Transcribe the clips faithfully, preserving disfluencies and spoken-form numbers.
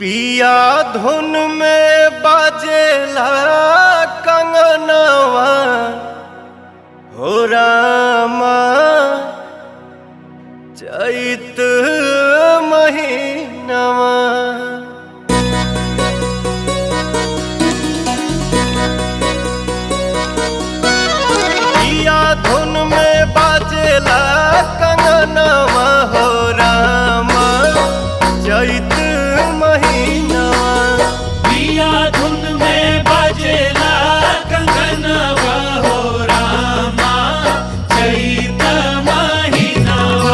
पिया धुन में बाजेला कंगनवा हो रामा चैत महीनवा। पिया धुन में बाजेला कंगनवा हो रामा चैत महीनवा। पिया धुन में बाजेला कंगनवा हो रामा चैत महीनवा।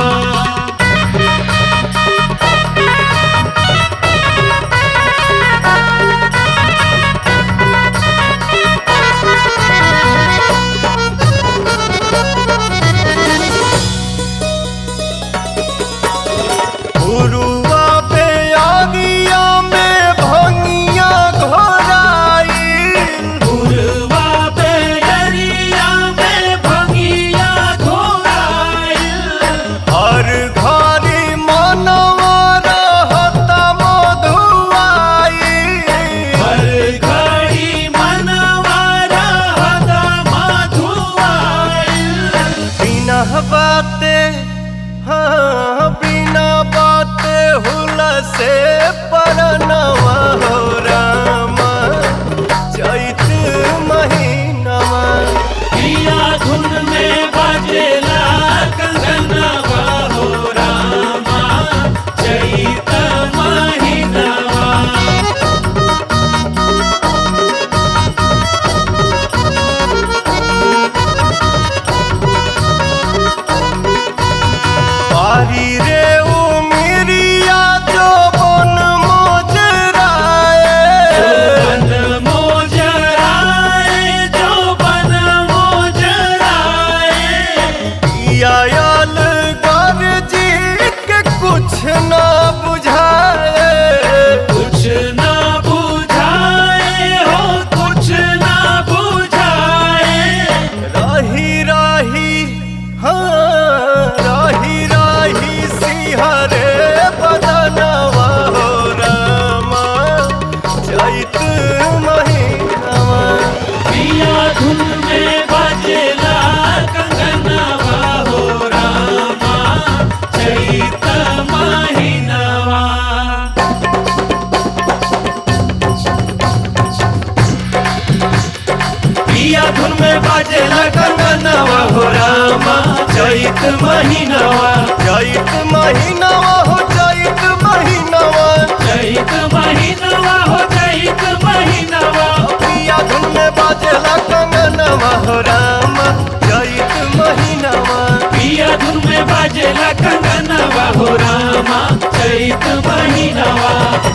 उरुआ पे आगिया में भंगिया घोराइल। उरुआ पे अरिया में भंगिया घोराइल। हर घड़ी मनवा रहता मधुआइल। हर घड़ी मनवा रहता मधुआइल। बिना बाते हाँ बिना बाते हुला से परनवा हो रामा चैत महीनवा। पिया धुन में बाजेला कंगनवा हो रामा चैत महीनवा। बारी रे उमिरिया जो बन मोजराए। बन मोजराए जो बन मोजराए। आयल गर्जी के कुछ ना बुझाए। कुछ ना बुझाए हो कुछ ना बुझाए। रही रही हाँ रही रही सिहरे बदनवा हो रामा चैत महीनवा। पिया धुन में बाजेला कंगनवा हो रामा चैत महीनवा। पिया धुन में बाजेला कंगनवा हो रामा चैत महीनवा। चैत महीनवा हो चैत महीनवा। चैत महीनवा हो चैत महीनवा। पिया धुन में बाजेला कंगनवा हो रामा चैत महीनवा। पिया धुन में बाजेला कंगनवा हो रामा चैत महीनवा।